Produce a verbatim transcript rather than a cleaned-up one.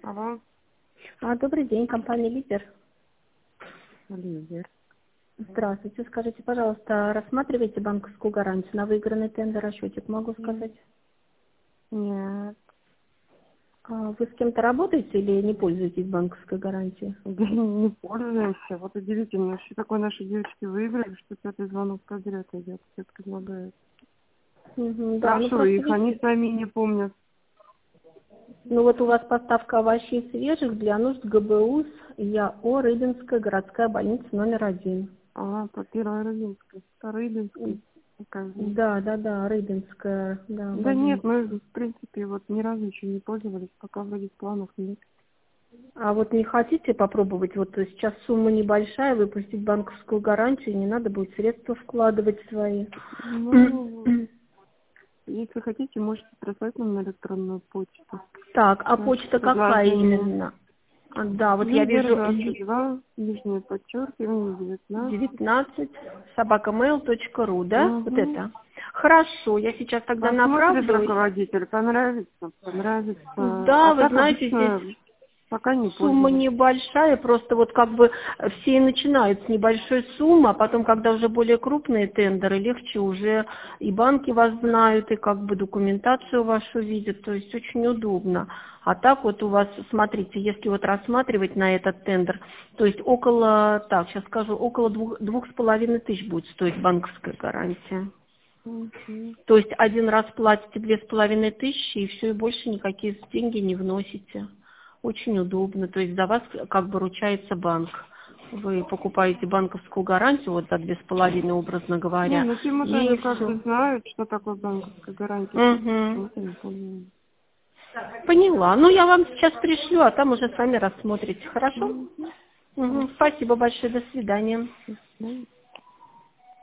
Алло, А, добрый день, компания «Лидер». Лидер. Здравствуйте. Скажите, пожалуйста, рассматриваете банковскую гарантию на выигранный тендер, расчетик, могу сказать? Нет, А вы с кем-то работаете или не пользуетесь банковской гарантией? да не пользуемся. Вот удивительно, что такое наши девочки выиграли, что пятый звонок подряд идет, все предлагают. Мгм, да, ну Прошу просто их, они видите, сами не помнят. ну вот у вас поставка овощей свежих для нужд ГБУС ЯО Рыбинская городская больница номер один. А, по первой Рыбинской, по Рыбинской, оказывается. Да, да, да, Рыбинская, да, Да нет, больница. мы, в принципе, вот ни разу еще не пользовались, пока вроде планов нет. А вот не хотите попробовать, вот сейчас сумма небольшая, выпустить банковскую гарантию, не надо будет средства вкладывать свои. Ну, если хотите, можете прислать нам на электронную почту. Так, а Ваше почта какая предложение. именно? А, Да, вот я Лидер вижу двадцать ли- два, нижнее подчеркивание, девятнадцать. девятнадцать собака мейл точка ру, да? Вот Угу. это. Хорошо, я сейчас тогда Посмотрит направлю. руководитель, понравится, понравится. А Да, вы так знаете, здесь обычно пока не сумма пользовались. небольшая, просто вот как бы все и начинают с небольшой суммы, а потом, когда уже более крупные тендеры, легче уже и банки вас знают, и как бы документацию вашу видят, то есть очень удобно. А так вот у вас, смотрите, если вот рассматривать на этот тендер, то есть около, так, сейчас скажу, около двух, двух с половиной тысяч будет стоить банковская гарантия. Мгм. То есть один раз платите две с половиной тысячи, и все, и больше никакие деньги не вносите. Очень удобно. То есть за вас как бы ручается банк. Вы покупаете банковскую гарантию вот за две с половиной, образно Не, говоря, ну тему-то и они как бы все. знают, что такое банковская гарантия, просто Угу. почему-то не пользуются. Поняла. Ну, я вам сейчас пришлю, а там уже сами рассмотрите. Хорошо? Мгм. Угу. Хорошо. Спасибо большое. До свидания. До свидания.